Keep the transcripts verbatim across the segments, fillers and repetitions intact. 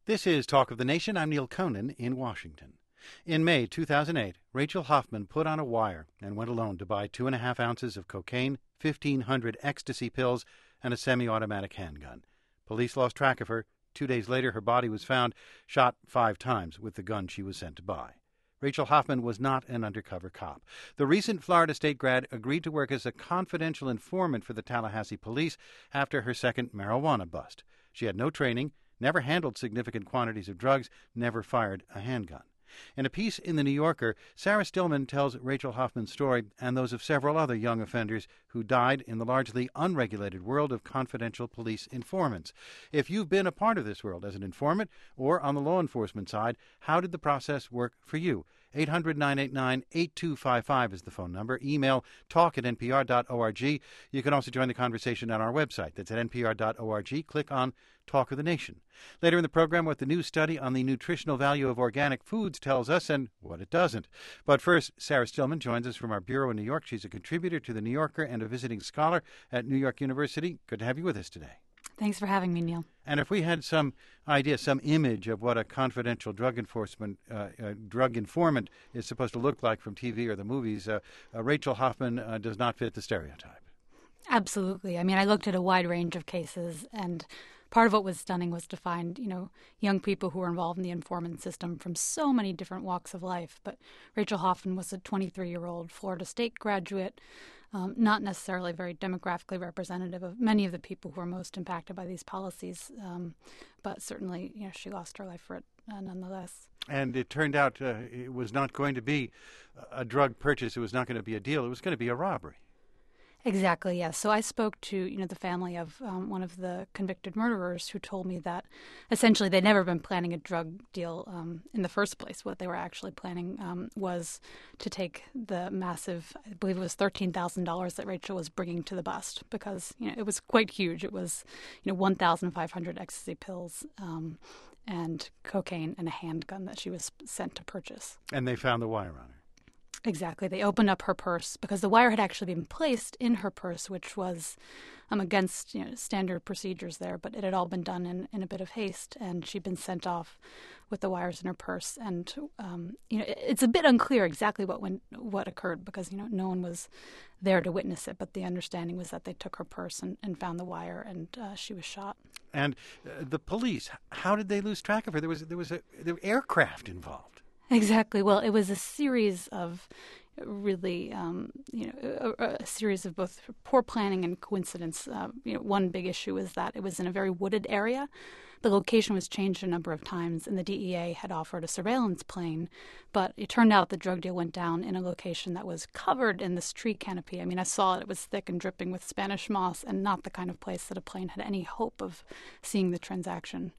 This is Talk of the Nation. I'm Neil Conan in Washington. In May two thousand eight, Rachel Hoffman put on a wire and went alone to buy two and a half ounces of cocaine, fifteen hundred ecstasy pills, and a semi-automatic handgun. Police lost track of her. Two days later, her body was found, shot five times with the gun she was sent to buy. Rachel Hoffman was not an undercover cop. The recent Florida State grad agreed to work as a confidential informant for the Tallahassee police after her second marijuana bust. She had no training, never handled significant quantities of drugs, never fired a handgun. In a piece in The New Yorker, Sarah Stillman tells Rachel Hoffman's story and those of several other young offenders who died in the largely unregulated world of confidential police informants. If you've been a part of this world as an informant or on the law enforcement side, how did the process work for you? eight hundred, nine eight nine, eight two five five is the phone number. Email talk at n p r dot org. You can also join the conversation on our website. That's at n p r dot org. Click on Talk of the Nation. Later in the program, what the new study on the nutritional value of organic foods tells us and what it doesn't. But first, Sarah Stillman joins us from our bureau in New York. She's a contributor to The New Yorker and a visiting scholar at New York University. Good to have you with us today. Thanks for having me, Neil. And if we had some idea, some image of what a confidential drug enforcement, uh, uh, drug informant is supposed to look like from T V or the movies, uh, uh, Rachel Hoffman uh, does not fit the stereotype. Absolutely. I mean, I looked at a wide range of cases, and part of what was stunning was to find, you know, young people who were involved in the informant system from so many different walks of life. But Rachel Hoffman was a twenty-three-year-old Florida State graduate, um, not necessarily very demographically representative of many of the people who are most impacted by these policies. Um, but certainly, you know, she lost her life for it uh, nonetheless. And it turned out uh, it was not going to be a drug purchase. It was not going to be a deal. It was going to be a robbery. Exactly, yes. So I spoke to, you know, the family of um, one of the convicted murderers who told me that essentially they'd never been planning a drug deal um, in the first place. What they were actually planning um, was to take the massive, I believe it was thirteen thousand dollars that Rachel was bringing to the bust because, you know, it was quite huge. It was, you know, one thousand five hundred ecstasy pills um, and cocaine and a handgun that she was sent to purchase. And they found the wire on her. Exactly. They opened up her purse because the wire had actually been placed in her purse, which was um, against you know, standard procedures there, but it had all been done in, in a bit of haste, and she'd been sent off with the wires in her purse. And um, you know, it, it's a bit unclear exactly what went, what occurred because you know no one was there to witness it, but the understanding was that they took her purse and, and found the wire, and uh, she was shot. And uh, the police, how did they lose track of her? There was there was a there were aircraft involved. Exactly. Well, it was a series of really, um, you know, a, a series of both poor planning and coincidence. Uh, you know, one big issue was that it was in a very wooded area. The location was changed a number of times, and the D E A had offered a surveillance plane, but it turned out the drug deal went down in a location that was covered in this tree canopy. I mean, I saw it. It was thick and dripping with Spanish moss and not the kind of place that a plane had any hope of seeing the transaction.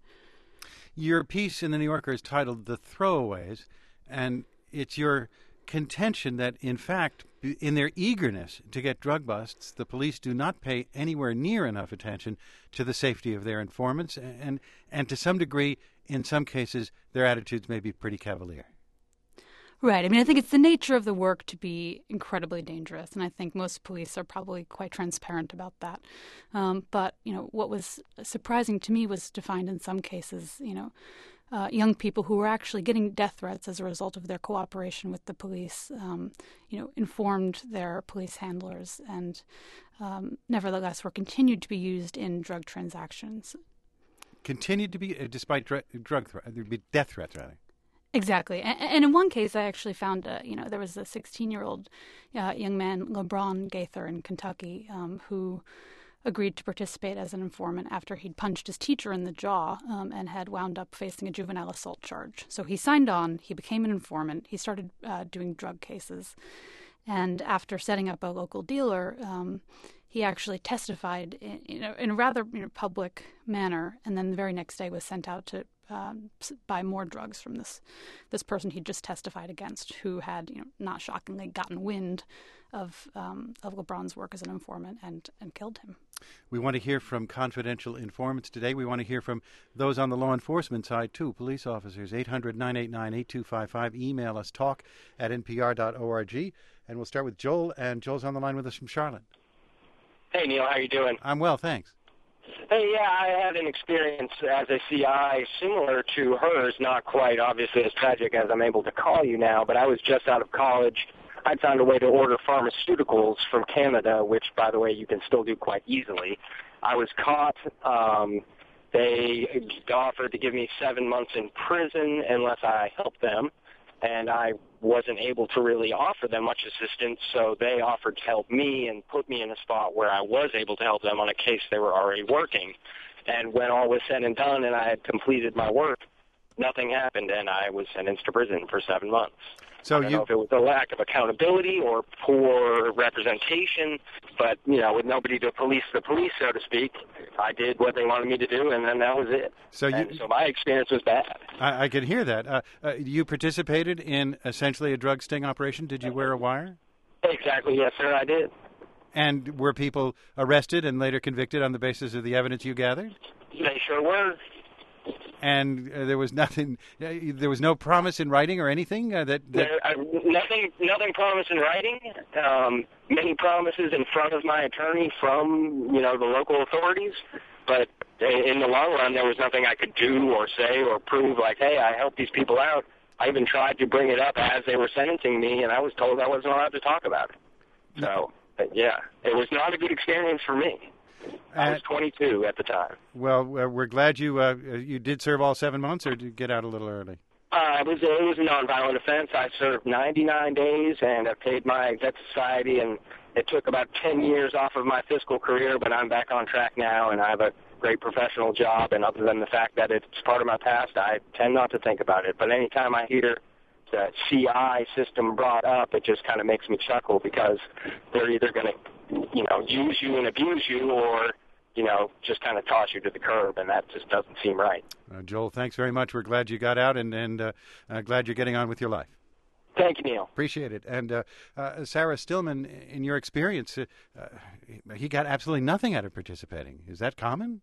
Your piece in The New Yorker is titled The Throwaways, and it's your contention that, in fact, in their eagerness to get drug busts, the police do not pay anywhere near enough attention to the safety of their informants, and, and to some degree, in some cases, their attitudes may be pretty cavalier. Right. I mean, I think it's the nature of the work to be incredibly dangerous, and I think most police are probably quite transparent about that. Um, but, you know, what was surprising to me was to find in some cases, you know, uh, young people who were actually getting death threats as a result of their cooperation with the police, um, you know, informed their police handlers and um, nevertheless were continued to be used in drug transactions. Continued to be, uh, despite dr- drug threats, there'd be death threats, rather. Exactly. And, and in one case, I actually found, uh, you know, there was a sixteen-year-old uh, young man, LeBron Gaither in Kentucky, um, who agreed to participate as an informant after he'd punched his teacher in the jaw um, and had wound up facing a juvenile assault charge. So he signed on. He became an informant. He started uh, doing drug cases. And after setting up a local dealer, um, he actually testified in, you know, in a rather you know, public manner, and then the very next day was sent out to um, buy more drugs from this this person he just testified against, who had, you know, not shockingly, gotten wind of um, of LeBron's work as an informant and, and killed him. We want to hear from confidential informants today. We want to hear from those on the law enforcement side, too, police officers. eight hundred, nine eight nine, eight two five five. Email us, talk at n p r dot org. And we'll start with Joel, and Joel's on the line with us from Charlotte. Hey, Neil, how you doing? I'm well, thanks. Hey, yeah, I had an experience as a C I similar to hers, not quite obviously as tragic as I'm able to call you now, but I was just out of college. I'd found a way to order pharmaceuticals from Canada, which, by the way, you can still do quite easily. I was caught. Um, they offered to give me seven months in prison unless I helped them, and I wasn't able to really offer them much assistance, so they offered to help me and put me in a spot where I was able to help them on a case they were already working. And when all was said and done and I had completed my work, nothing happened, and I was sentenced to prison for seven months. So I don't you... know if it was a lack of accountability or poor representation, but, you know, with nobody to police the police, so to speak, I did what they wanted me to do, and then that was it. So, you, and so my experience was bad. I, I can hear that. Uh, uh, you participated in essentially a drug sting operation. Did you wear a wire? Exactly, yes, sir, I did. And were people arrested and later convicted on the basis of the evidence you gathered? They sure were. And uh, there was nothing. Uh, there was no promise in writing or anything uh, that. that... There, uh, nothing. Nothing promised in writing. Um, many promises in front of my attorney from you know the local authorities, but in the long run, there was nothing I could do or say or prove. Like, hey, I helped these people out. I even tried to bring it up as they were sentencing me, and I was told I wasn't allowed to talk about it. So, uh, yeah, it was not a good experience for me. I was twenty-two at the time. Well, we're glad you uh, you did serve all seven months, or did you get out a little early? Uh, it was it was a nonviolent offense. I served ninety-nine days, and I paid my debt to society, and it took about ten years off of my fiscal career, but I'm back on track now, and I have a great professional job, and other than the fact that it's part of my past, I tend not to think about it. But anytime I hear the C I system brought up, it just kind of makes me chuckle because they're either going to you know, use you and abuse you or, you know, just kind of toss you to the curb, and that just doesn't seem right. Uh, Joel, thanks very much. We're glad you got out and, and uh, uh, glad you're getting on with your life. Thank you, Neil. Appreciate it. And uh, uh, Sarah Stillman, in your experience, uh, he got absolutely nothing out of participating. Is that common?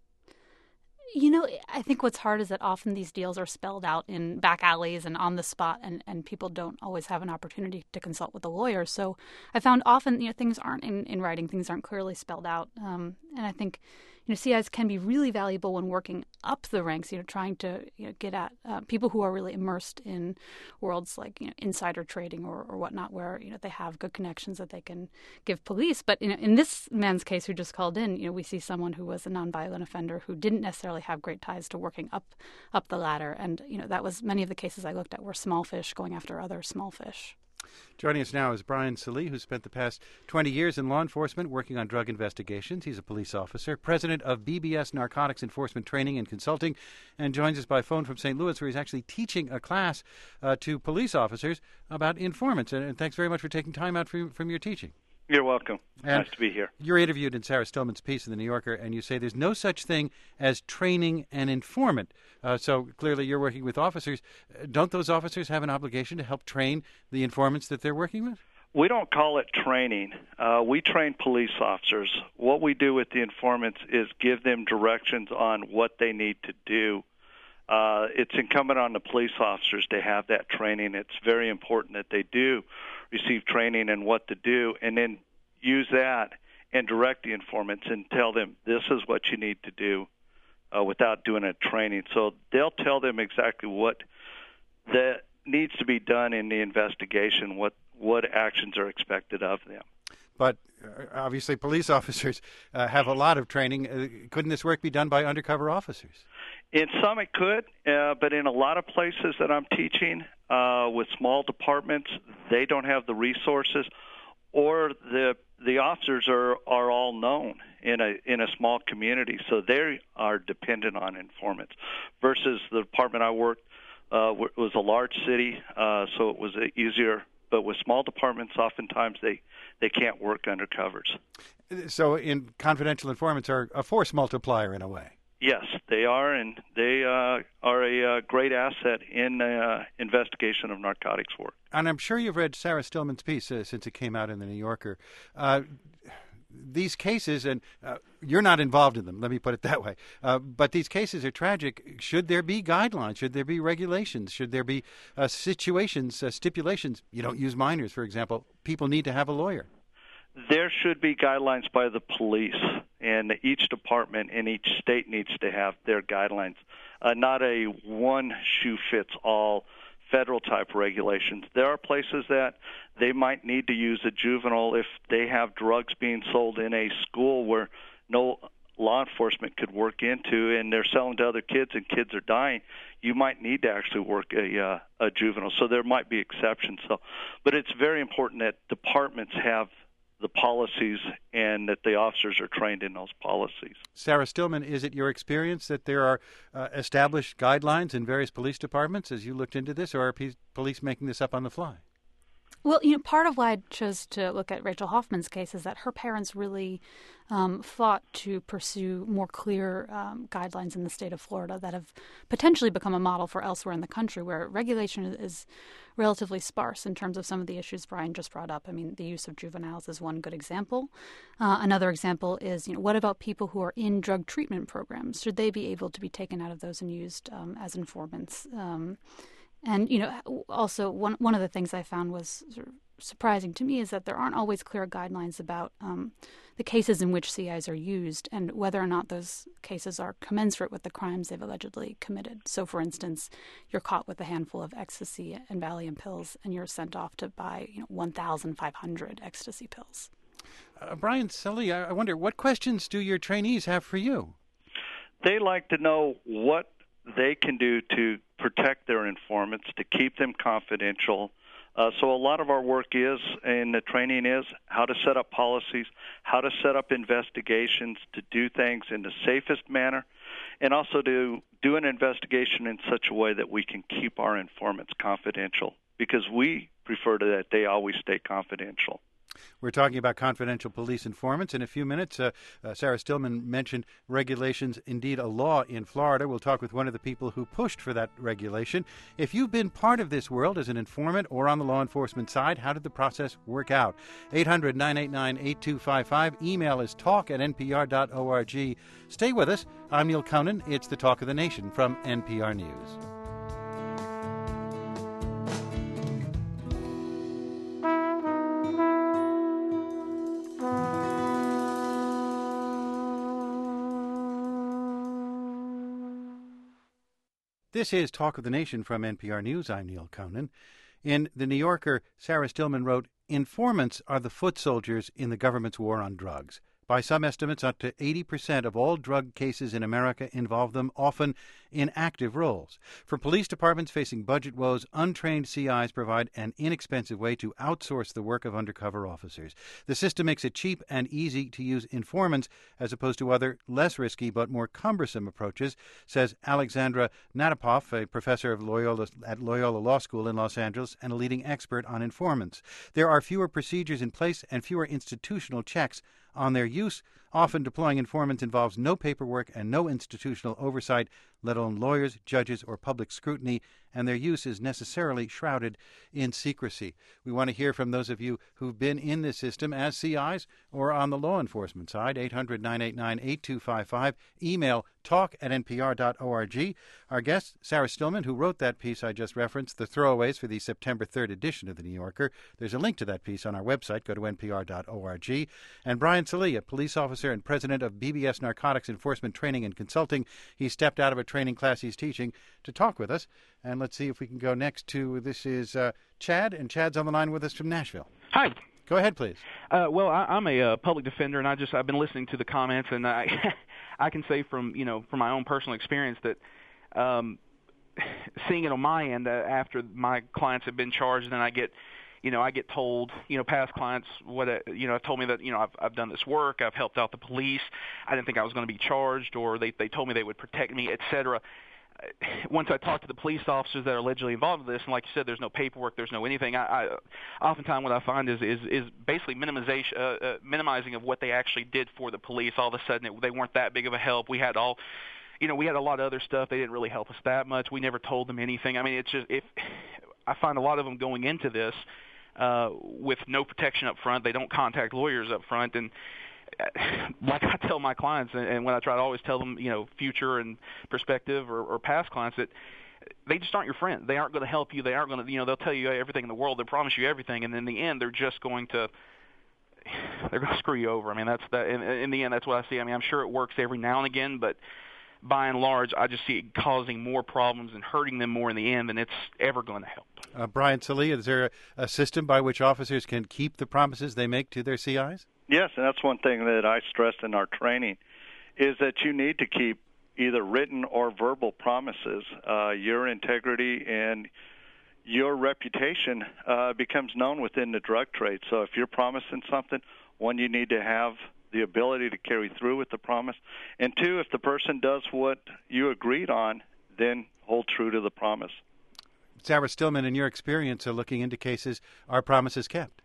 You know, I think what's hard is that often these deals are spelled out in back alleys and on the spot, and, and people don't always have an opportunity to consult with a lawyer. So I found often, you know, things aren't in, in writing, things aren't clearly spelled out. Um, and I think, you know, C Is can be really valuable when working up the ranks, you know, trying to you know, get at uh, people who are really immersed in worlds like, you know, insider trading or, or whatnot, where, you know, they have good connections that they can give police. But, you know, in this man's case who just called in, you know, we see someone who was a nonviolent offender who didn't necessarily have great ties to working up up the ladder. And, you know, that was many of the cases I looked at were small fish going after other small fish. Joining us now is Brian Salee, who spent the past twenty years in law enforcement working on drug investigations. He's a police officer, president of B B S Narcotics Enforcement Training and Consulting, and joins us by phone from Saint Louis, where he's actually teaching a class uh, to police officers about informants. And, and thanks very much for taking time out from, from your teaching. You're welcome. And nice to be here. You're interviewed in Sarah Stillman's piece in The New Yorker, and you say there's no such thing as training an informant. Uh, so clearly you're working with officers. Don't those officers have an obligation to help train the informants that they're working with? We don't call it training. Uh, we train police officers. What we do with the informants is give them directions on what they need to do. Uh, it's incumbent on the police officers to have that training. It's very important that they do receive training in what to do, and then use that and direct the informants and tell them this is what you need to do uh, without doing a training. So they'll tell them exactly what that needs to be done in the investigation, what, what actions are expected of them. But uh, obviously police officers uh, have a lot of training. Uh, couldn't this work be done by undercover officers? In some it could, uh, but in a lot of places that I'm teaching uh, with small departments, they don't have the resources, or the the officers are, are all known in a in a small community, so they are dependent on informants. Versus the department I worked uh, was a large city, uh, so it was easier. But with small departments, oftentimes they, they can't work undercovers. So in confidential informants are a force multiplier in a way. Yes, they are, and they uh, are a uh, great asset in uh, investigation of narcotics work. And I'm sure you've read Sarah Stillman's piece uh, since it came out in The New Yorker. Uh, these cases, and uh, you're not involved in them, let me put it that way, uh, but these cases are tragic. Should there be guidelines? Should there be regulations? Should there be uh, situations, uh, stipulations? You don't use minors, for example. People need to have a lawyer. There should be guidelines by the police. and each department in each state needs to have their guidelines, uh, not a one-shoe-fits-all federal-type regulations. There are places that they might need to use a juvenile if they have drugs being sold in a school where no law enforcement could work into, and they're selling to other kids and kids are dying. You might need to actually work a uh, a juvenile. So there might be exceptions. So, but it's very important that departments have the policies and that the officers are trained in those policies. Sarah Stillman, is it your experience that there are uh, established guidelines in various police departments as you looked into this, or are p- police making this up on the fly? Well, you know, part of why I chose to look at Rachel Hoffman's case is that her parents really um, fought to pursue more clear um, guidelines in the state of Florida that have potentially become a model for elsewhere in the country, where regulation is relatively sparse in terms of some of the issues Brian just brought up. I mean, the use of juveniles is one good example. Uh, another example is, you know, what about people who are in drug treatment programs? Should they be able to be taken out of those and used um, as informants? Um, And, you know, also one one of the things I found was sort of surprising to me is that there aren't always clear guidelines about um, the cases in which C Is are used and whether or not those cases are commensurate with the crimes they've allegedly committed. So, for instance, you're caught with a handful of ecstasy and Valium pills and you're sent off to buy, you know, one thousand five hundred ecstasy pills. Uh, Brian Sully, I wonder, what questions do your trainees have for you? They like to know what they can do to protect their informants, to keep them confidential. Uh, so a lot of our work is, and the training is, how to set up policies, how to set up investigations, to do things in the safest manner, and also to do an investigation in such a way that we can keep our informants confidential, because we prefer to that they always stay confidential. We're talking about confidential police informants. In a few minutes, uh, uh, Sarah Stillman mentioned regulations, indeed a law in Florida. We'll talk with one of the people who pushed for that regulation. If you've been part of this world as an informant or on the law enforcement side, how did the process work out? eight hundred, nine eight nine, eight two five five. Email is talk at n p r dot org. Stay with us. I'm Neil Conan. It's the Talk of the Nation from N P R News. This is Talk of the Nation from N P R News. I'm Neil Conan. In The New Yorker, Sarah Stillman wrote, "Informants are the foot soldiers in the government's war on drugs. By some estimates, up to eighty percent of all drug cases in America involve them, often in active roles. For police departments facing budget woes, untrained C Is provide an inexpensive way to outsource the work of undercover officers. The system makes it cheap and easy to use informants as opposed to other, less risky but more cumbersome approaches," says Alexandra Natapoff, a professor of Loyola at Loyola Law School in Los Angeles and a leading expert on informants. There are fewer procedures in place and fewer institutional checks on their use. Often deploying informants involves no paperwork and no institutional oversight, let alone lawyers, judges, or public scrutiny, and their use is necessarily shrouded in secrecy. We want to hear from those of you who've been in this system as C Is or on the law enforcement side. eight hundred, nine eight nine, eight two five five. Email talk at n p r dot org. Our guest, Sarah Stillman, who wrote that piece I just referenced, The Throwaways, for the September third edition of The New Yorker. There's a link to that piece on our website. Go to n p r dot org. And Brian Sully, a police officer and president of B B S Narcotics Enforcement Training and Consulting. He stepped out of a training class he's teaching to talk with us. And let's see if we can go next to, this is uh, Chad, and Chad's on the line with us from Nashville. Hi. Go ahead, please. Uh, well, I, I'm a uh, public defender, and I just I've been listening to the comments, and I I can say from you know from my own personal experience that um, seeing it on my end, uh, after my clients have been charged, then I get you know I get told you know past clients what uh, you know have told me that you know I've I've done this work, I've helped out the police, I didn't think I was going to be charged, or they they told me they would protect me, et cetera. Once I talk to the police officers that are allegedly involved in this, and like you said, there's no paperwork, there's no anything. I, I oftentimes what I find is is, is basically minimization, uh, uh, minimizing of what they actually did for the police. All of a sudden, it, they weren't that big of a help. We had all, you know, we had a lot of other stuff. They didn't really help us that much. We never told them anything. I mean, it's just if I find a lot of them going into this uh, with no protection up front. They don't contact lawyers up front, and like I tell my clients, and when I try to always tell them, you know, future and prospective or, or past clients, that they just aren't your friend. They aren't going to help you. They aren't going to, you know, they'll tell you everything in the world. They'll promise you everything, and in the end, they're just going to, they're going to screw you over. I mean, that's that. In, in the end, that's what I see. I mean, I'm sure it works every now and again, but by and large, I just see it causing more problems and hurting them more in the end than it's ever going to help. Uh, Brian Sallee, is there a, a system by which officers can keep the promises they make to their C Is? Yes, and that's one thing that I stressed in our training, is that you need to keep either written or verbal promises. Uh, your integrity and your reputation uh, becomes known within the drug trade. So if you're promising something, one, you need to have the ability to carry through with the promise. And two, if the person does what you agreed on, then hold true to the promise. Sarah Stillman, in your experience of looking into cases, are promises kept?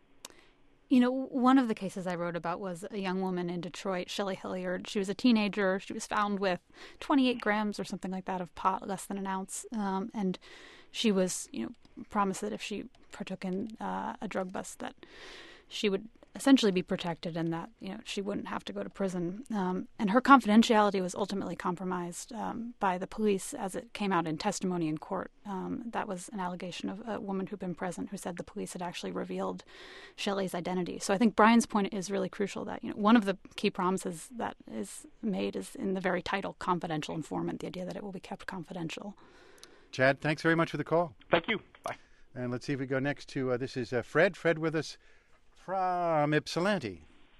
You know, one of the cases I wrote about was a young woman in Detroit, Shelley Hilliard. She was a teenager. She was found with twenty-eight grams or something like that of pot, less than an ounce. Um, and she was, you know, promised that if she partook in uh, a drug bust that she would essentially be protected and that, you know, she wouldn't have to go to prison. Um, and her confidentiality was ultimately compromised um, by the police as it came out in testimony in court. Um, that was an allegation of a woman who'd been present who said the police had actually revealed Shelley's identity. So I think Brian's point is really crucial that, you know, one of the key promises that is made is in the very title, confidential informant, the idea that it will be kept confidential. Chad, thanks very much for the call. Thank you. Bye. And let's see if we go next to, uh, this is uh, Fred. Fred with us from Ypsilanti.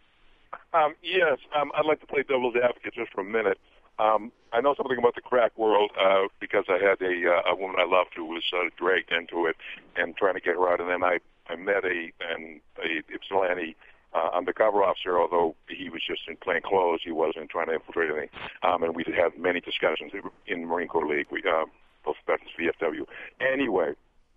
Um, yes, um, I'd like to play devil's advocate just for a minute. Um, I know something about the crack world uh, because I had a, uh, a woman I loved who was uh, dragged into it and trying to get her out. And then I, I met a, an, a Ypsilanti uh, undercover officer, although he was just in plain clothes. He wasn't trying to infiltrate anything. Um, and we had many discussions in Marine Corps League, we, uh, both veterans, V F W. Anyway,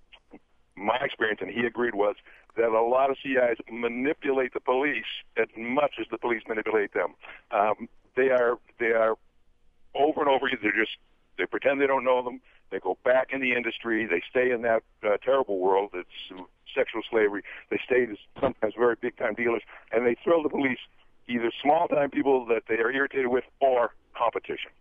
my experience, and he agreed, was that a lot of C Is manipulate the police as much as the police manipulate them. Um, they are they are over and over. They just they pretend they don't know them. They go back in the industry. They stay in that uh, terrible world that's uh, sexual slavery. They stay as sometimes very big time dealers, and they throw the police either small time people that they are irritated with or competition.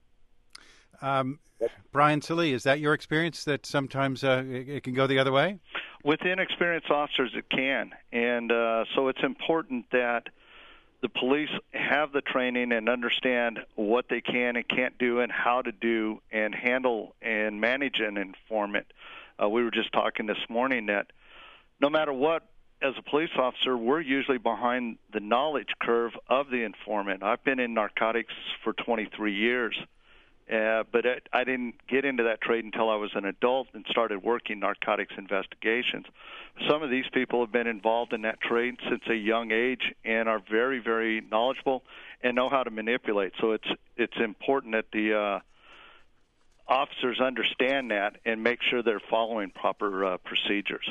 Um, Brian Sallee, is that your experience that sometimes uh, it, it can go the other way? With inexperienced officers, it can. And uh, so it's important that the police have the training and understand what they can and can't do and how to do and handle and manage an informant. Uh, we were just talking this morning that no matter what, as a police officer, we're usually behind the knowledge curve of the informant. I've been in narcotics for twenty-three years. Uh, but it, I didn't get into that trade until I was an adult and started working narcotics investigations. Some of these people have been involved in that trade since a young age and are very, very knowledgeable and know how to manipulate. So it's it's important that the uh, officers understand that and make sure they're following proper uh, procedures.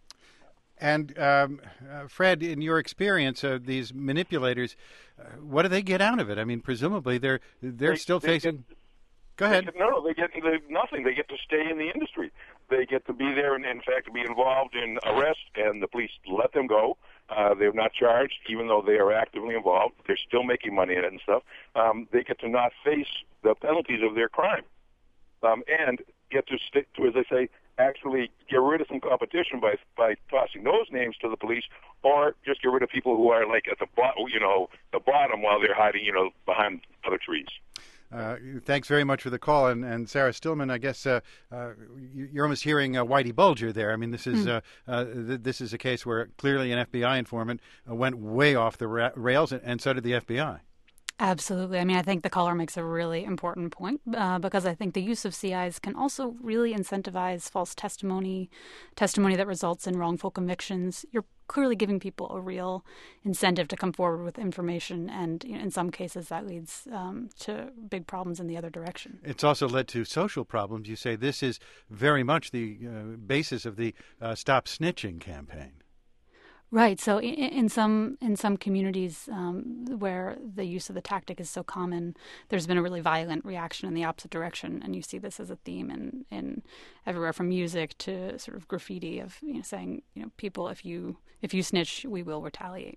And um, uh, Fred, in your experience of these manipulators, uh, what do they get out of it? I mean, presumably they're they're they, still they facing. Get, Go ahead. They get, no, no, they get they, nothing. They get to stay in the industry. They get to be there and, in fact, to be involved in arrest, and the police let them go. Uh, they're not charged, even though they are actively involved. They're still making money in it and stuff. Um, they get to not face the penalties of their crime, um, and get to, st- to, as I say, actually get rid of some competition by by tossing those names to the police, or just get rid of people who are like at the bottom, you know, the bottom while they're hiding, you know, behind other trees. Uh, thanks very much for the call. And, and Sarah Stillman, I guess uh, uh, you're almost hearing uh, Whitey Bulger there. I mean, this is mm. uh, uh, th- this is a case where clearly an F B I informant uh, went way off the ra- rails, and, and so did the F B I. Absolutely. I mean, I think the caller makes a really important point uh, because I think the use of C Is can also really incentivize false testimony, testimony that results in wrongful convictions. You're clearly giving people a real incentive to come forward with information, and you know, in some cases that leads um, to big problems in the other direction. It's also led to social problems. You say this is very much the uh, basis of the uh, Stop Snitching campaign. Right. So in, in some in some communities um, where the use of the tactic is so common, there's been a really violent reaction in the opposite direction, and you see this as a theme in, in everywhere from music to sort of graffiti of you know saying you know people if you if you snitch we will retaliate.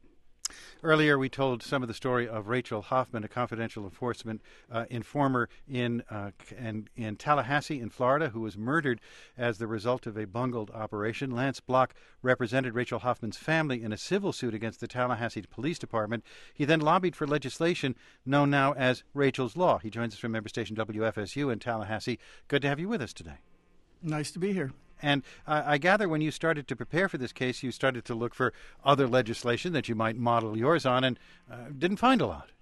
Earlier, we told some of the story of Rachel Hoffman, a confidential enforcement uh, informer in, uh, in in Tallahassee, in Florida, who was murdered as the result of a bungled operation. Lance Block represented Rachel Hoffman's family in a civil suit against the Tallahassee Police Department. He then lobbied for legislation known now as Rachel's Law. He joins us from member station W F S U in Tallahassee. Good to have you with us today. Nice to be here. And uh, I gather when you started to prepare for this case, you started to look for other legislation that you might model yours on, and uh, didn't find a lot.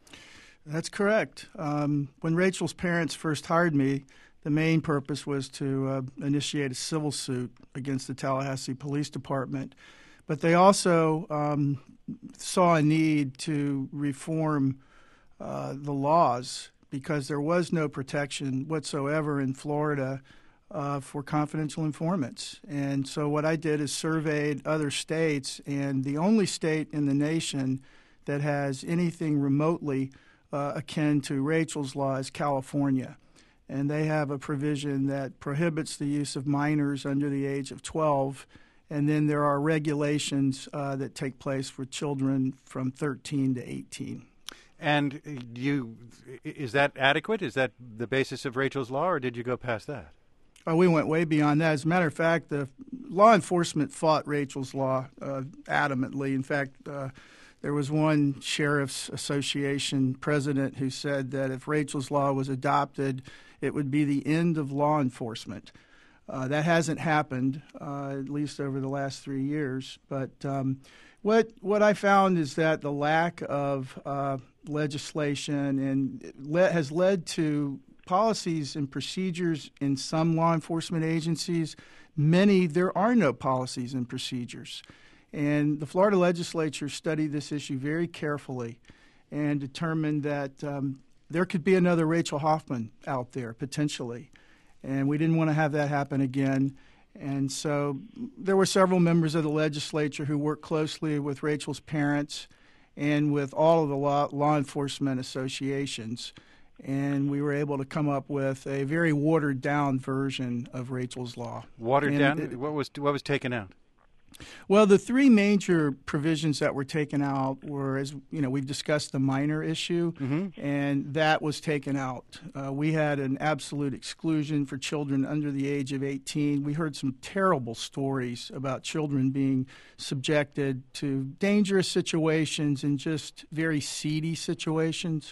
That's correct. Um, when Rachel's parents first hired me, the main purpose was to uh, initiate a civil suit against the Tallahassee Police Department. But they also um, saw a need to reform uh, the laws because there was no protection whatsoever in Florida Uh, for confidential informants. And so what I did is surveyed other states, and the only state in the nation that has anything remotely uh, akin to Rachel's Law is California. And they have a provision that prohibits the use of minors under the age of twelve. And then there are regulations uh, that take place for children from thirteen to eighteen. And you, is that adequate? Is that the basis of Rachel's Law, or did you go past that? Uh, we went way beyond that. As a matter of fact, the law enforcement fought Rachel's Law uh, adamantly. In fact, uh, there was one Sheriff's Association president who said that if Rachel's Law was adopted, it would be the end of law enforcement. Uh, that hasn't happened, uh, at least over the last three years. But um, what what I found is that the lack of uh, legislation and le- has led to policies and procedures in some law enforcement agencies. Many, there are no policies and procedures. And the Florida legislature studied this issue very carefully and determined that um, there could be another Rachel Hoffman out there, potentially. And we didn't want to have that happen again. And so there were several members of the legislature who worked closely with Rachel's parents and with all of the law, law enforcement associations. And we were able to come up with a very watered-down version of Rachel's Law. Watered and down? It, what was what was taken out? Well, the three major provisions that were taken out were, as you know, we've discussed the minor issue, mm-hmm. and that was taken out. Uh, we had an absolute exclusion for children under the age of eighteen. We heard some terrible stories about children being subjected to dangerous situations and just very seedy situations.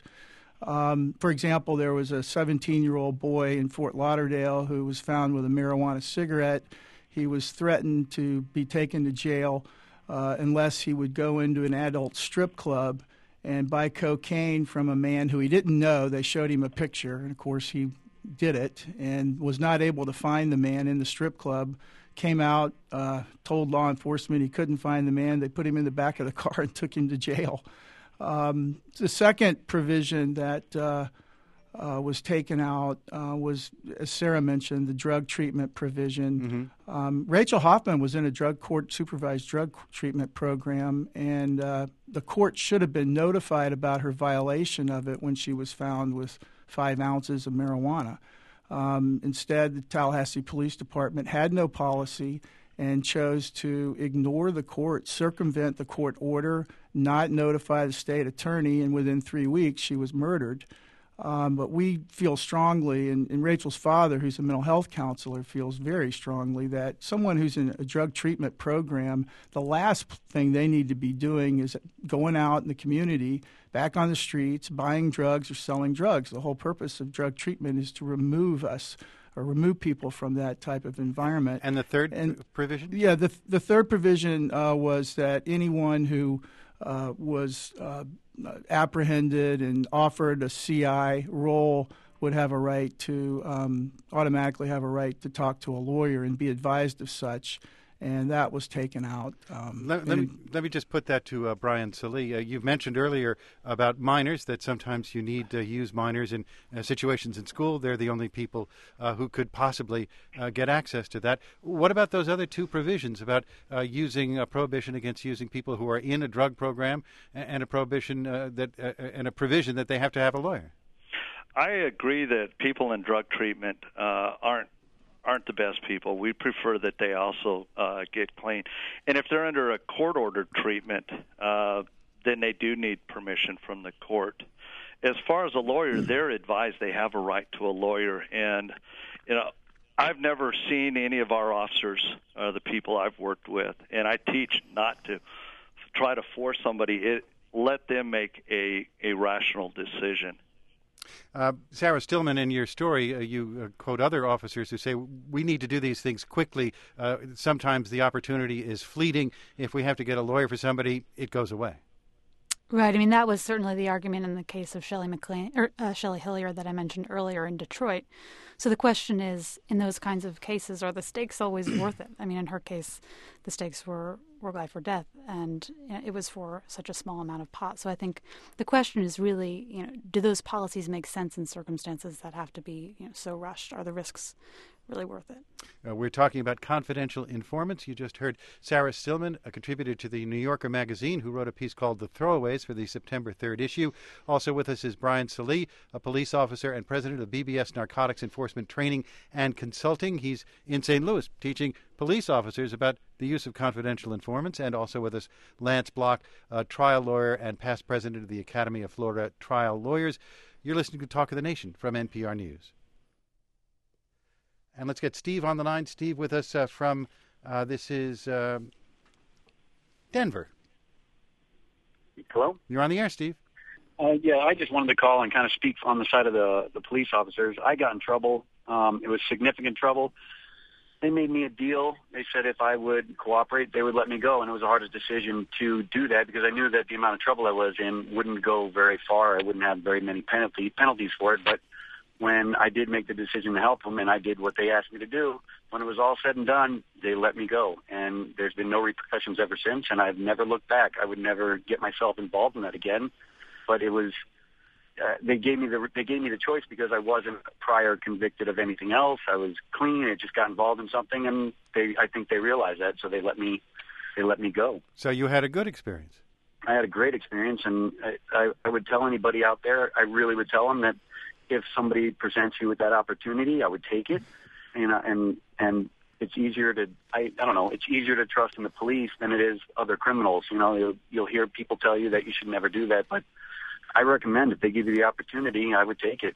Um, for example, there was a seventeen-year-old boy in Fort Lauderdale who was found with a marijuana cigarette. He was threatened to be taken to jail uh, unless he would go into an adult strip club and buy cocaine from a man who he didn't know. They showed him a picture, and of course he did it and was not able to find the man in the strip club. Came out, uh, told law enforcement he couldn't find the man. They put him in the back of the car and took him to jail. Um, the second provision that uh, uh, was taken out uh, was, as Sarah mentioned, the drug treatment provision. Mm-hmm. Um, Rachel Hoffman was in a drug court supervised drug treatment program, and uh, the court should have been notified about her violation of it when she was found with five ounces of marijuana. Um, instead, the Tallahassee Police Department had no policy and chose to ignore the court, circumvent the court order, not notify the state attorney, and within three weeks she was murdered. Um, but we feel strongly, and, and Rachel's father, who's a mental health counselor, feels very strongly that someone who's in a drug treatment program, the last thing they need to be doing is going out in the community, back on the streets, buying drugs or selling drugs. The whole purpose of drug treatment is to remove us or remove people from that type of environment. And the third and, provision? Yeah, the the third provision uh, was that anyone who uh, was uh, apprehended and offered a C I role would have a right to um, automatically have a right to talk to a lawyer and be advised of such. And that was taken out. Um, let, let me let me just put that to uh, Brian Salee. Uh, you've mentioned earlier about minors, that sometimes you need to use minors in uh, situations in school. They're the only people uh, who could possibly uh, get access to that. What about those other two provisions about uh, using a prohibition against using people who are in a drug program, and, and a prohibition uh, that uh, and a provision that they have to have a lawyer? I agree that people in drug treatment uh, aren't. aren't the best people. We prefer that they also uh, get clean. And if they're under a court-ordered treatment, uh, then they do need permission from the court. As far as a lawyer, they're advised they have a right to a lawyer, and you know, I've never seen any of our officers, uh, the people I've worked with, and I teach not to try to force somebody. It, let them make a, a rational decision. Uh, Sarah Stillman, in your story, uh, you uh, quote other officers who say, we need to do these things quickly. Uh, sometimes the opportunity is fleeting. If we have to get a lawyer for somebody, it goes away. Right. I mean, that was certainly the argument in the case of Shelley McLean or uh, Shelley Hilliard that I mentioned earlier in Detroit. So the question is, in those kinds of cases, are the stakes always worth it? I mean, in her case, the stakes were, were life or death, and you know, it was for such a small amount of pot. So I think the question is really, you know, do those policies make sense in circumstances that have to be, you know, so rushed? Are the risks really worth it? Uh, we're talking about confidential informants. You just heard Sarah Stillman, a contributor to the New Yorker magazine, who wrote a piece called The Throwaways for the September third issue. Also with us is Brian Sallee, a police officer and president of B B S Narcotics Enforcement Training and Consulting. He's in Saint Louis teaching police officers about the use of confidential informants. And also with us, Lance Block, a trial lawyer and past president of the Academy of Florida Trial Lawyers. You're listening to Talk of the Nation from N P R News. And let's get Steve on the line. Steve with us uh, from, uh, this is uh, Denver. Hello? You're on the air, Steve. Uh, yeah, I just wanted to call and kind of speak on the side of the, the police officers. I got in trouble. Um, it was significant trouble. They made me a deal. They said if I would cooperate, they would let me go. And it was the hardest decision to do that because I knew that the amount of trouble I was in wouldn't go very far. I wouldn't have very many penalty, penalties for it. But when I did make the decision to help them and I did what they asked me to do, when it was all said and done, they let me go. And there's been no repercussions ever since, and I've never looked back. I would never get myself involved in that again. But it was uh, they gave me the they gave me the choice because I wasn't prior convicted of anything else. I was clean. I just got involved in something, and they I think they realized that, so they let me they let me go. So you had a good experience. I had a great experience, and I, I, I would tell anybody out there, I really would tell them that if somebody presents you with that opportunity, I would take it. You know, and and it's easier to I, I don't know, it's easier to trust in the police than it is other criminals. You know, you'll, you'll hear people tell you that you should never do that, but I recommend if they give you the opportunity, I would take it.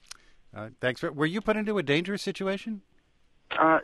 Uh, thanks. For, were you put into a dangerous situation? Uh,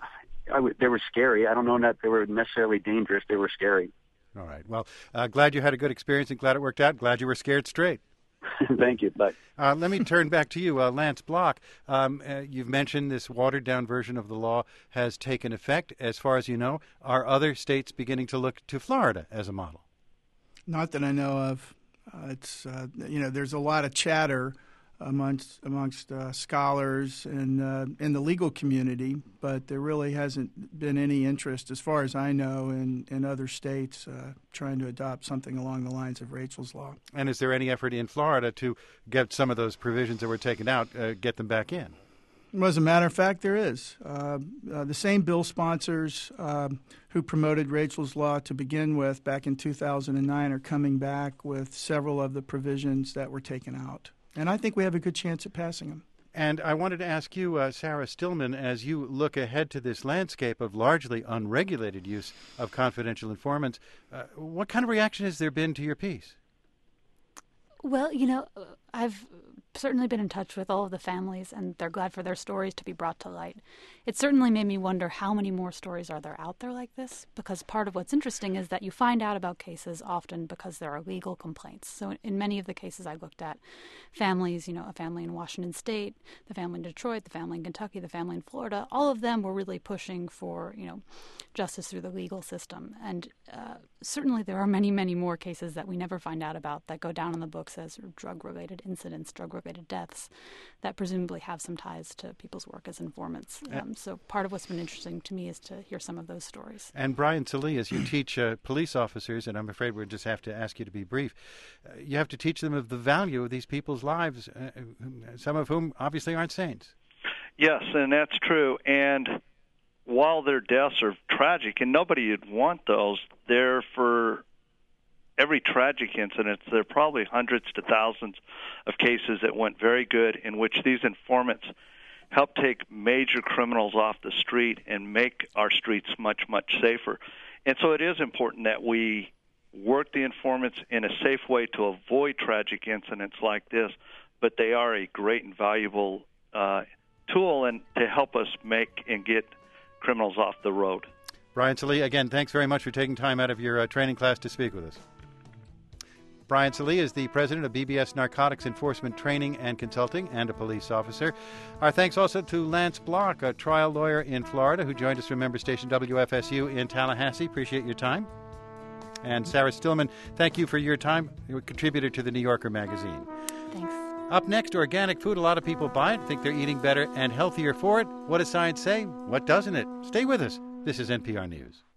I w- they were scary. I don't know that they were necessarily dangerous. They were scary. All right. Well, uh, glad you had a good experience and glad it worked out. Glad you were scared straight. Thank you. Bye. Uh, let me turn back to you, uh, Lance Block. Um, uh, you've mentioned this watered-down version of the law has taken effect. As far as you know, are other states beginning to look to Florida as a model? Not that I know of. Uh, it's uh, you know, there's a lot of chatter amongst amongst uh, scholars and uh, in the legal community, but there really hasn't been any interest, as far as I know, in, in other states uh, trying to adopt something along the lines of Rachel's Law. And is there any effort in Florida to get some of those provisions that were taken out, uh, get them back in? Well, as a matter of fact, there is. Uh, uh, the same bill sponsors um, who promoted Rachel's Law to begin with back in two thousand nine are coming back with several of the provisions that were taken out. And I think we have a good chance at passing them. And I wanted to ask you, uh, Sarah Stillman, as you look ahead to this landscape of largely unregulated use of confidential informants, uh, what kind of reaction has there been to your piece? Well, you know, I've certainly been in touch with all of the families, and they're glad for their stories to be brought to light. It certainly made me wonder how many more stories are there out there like this, because part of what's interesting is that you find out about cases often because there are legal complaints. So in many of the cases I looked at, families, you know, a family in Washington State, the family in Detroit, the family in Kentucky, the family in Florida, all of them were really pushing for, you know, justice through the legal system. And uh, certainly there are many, many more cases that we never find out about that go down in the books as drug-related incidents, drug-related deaths that presumably have some ties to people's work as informants. Um, so part of what's been interesting to me is to hear some of those stories. And Brian Sallee, as you teach uh, police officers, and I'm afraid we'll just have to ask you to be brief, uh, you have to teach them of the value of these people's lives, uh, some of whom obviously aren't saints. Yes, and that's true. And while their deaths are tragic, and nobody would want those, they're for every tragic incident, there are probably hundreds to thousands of cases that went very good in which these informants help take major criminals off the street and make our streets much, much safer. And so it is important that we work the informants in a safe way to avoid tragic incidents like this, but they are a great and valuable uh, tool and to help us make and get criminals off the road. Brian Salee, again, thanks very much for taking time out of your uh, training class to speak with us. Brian Salee is the president of B B S Narcotics Enforcement Training and Consulting and a police officer. Our thanks also to Lance Block, a trial lawyer in Florida who joined us from member station W F S U in Tallahassee. Appreciate your time. And Sarah Stillman, thank you for your time. You're a contributor to the New Yorker magazine. Thanks. Up next, organic food. A lot of people buy it, think they're eating better and healthier for it. What does science say? What doesn't it? Stay with us. This is N P R News.